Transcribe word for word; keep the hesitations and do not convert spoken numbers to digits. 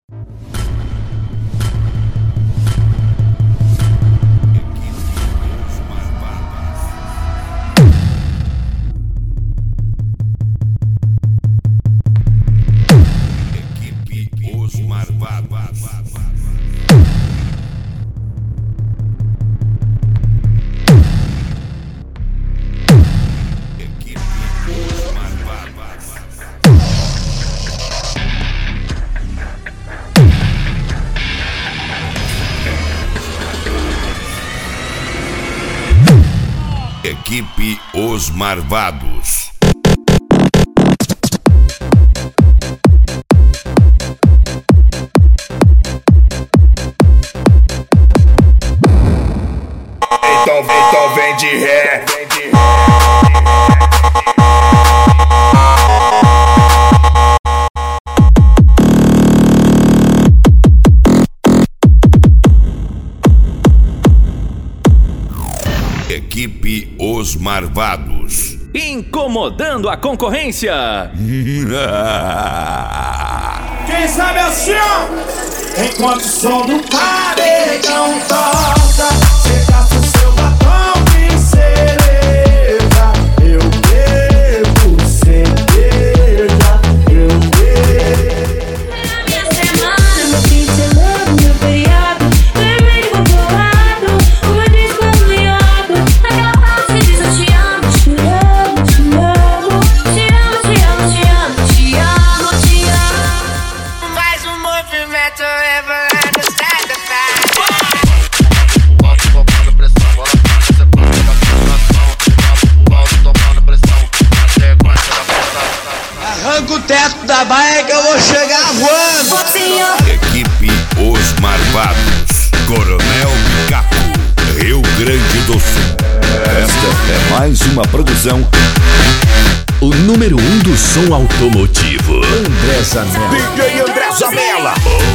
Equipe Os Marvados. Então, então vem de ré, vem de ré. Equipe Os Marvados. Incomodando a concorrência. Quem sabe assim, ó, enquanto o som do paredão toca, você gasta o seu batom de cereja. Eu bebo cerveja, eu bebo. Minha semana, meu fim de semana, meu feriado, vermelho controlado, uma disco amanhado. Aquela frase diz eu te amo, te amo, te amo, te amo, te amo, te amo, te amo, te amo. Faz um movimento, ever understand the fact. Volta tomando pressão, bola você pode na situação. Volta tomando pressão, na sequência da prestação. Arranca o teto da baia que eu vou chegar voando. Equipe Os Marvados. Coronel Capo, Rio Grande do Sul. Esta é mais uma produção. O número um do som automotivo. André Zanella. D J André Zanella.